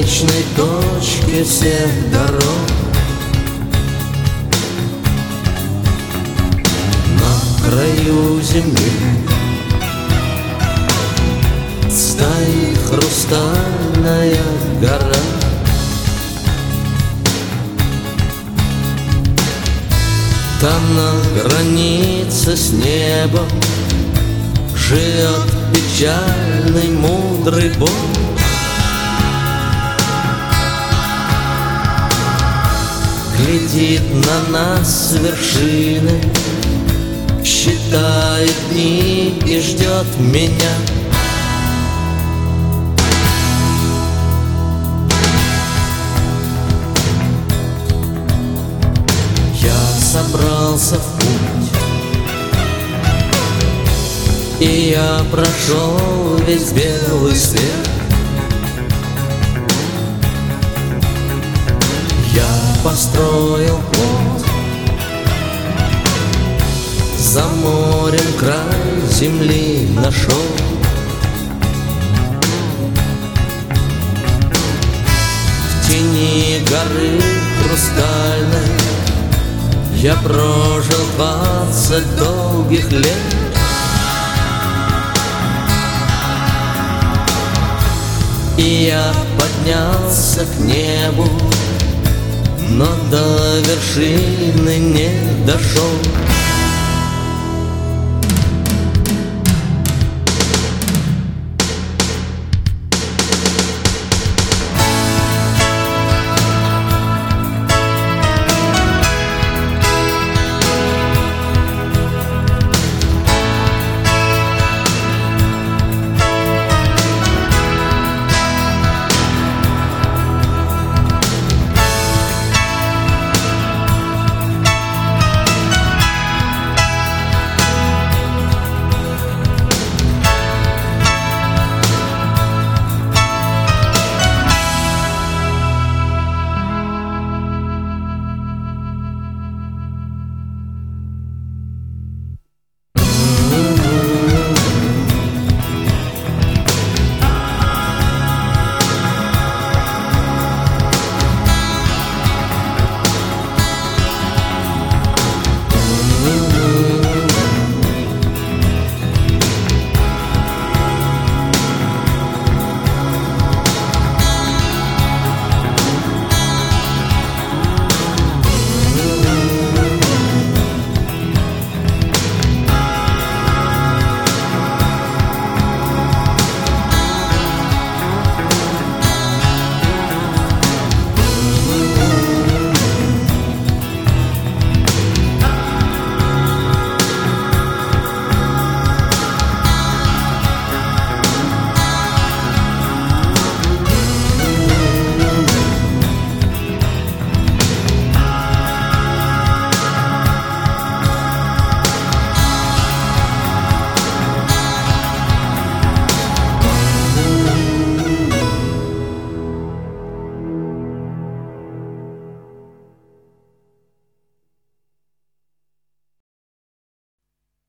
конечной точке всех дорог. На краю земли стоит хрустальная гора. Там на границе с небом живет печальный мудрый Бог. Глядит на нас с вершины, считает дни и ждет меня. Я собрался в путь, и я прошел весь белый свет. Я построил плот, за морем край земли нашел. В тени горы хрустальной я прожил 20 долгих лет. И я поднялся к небу, но до вершины не дошел.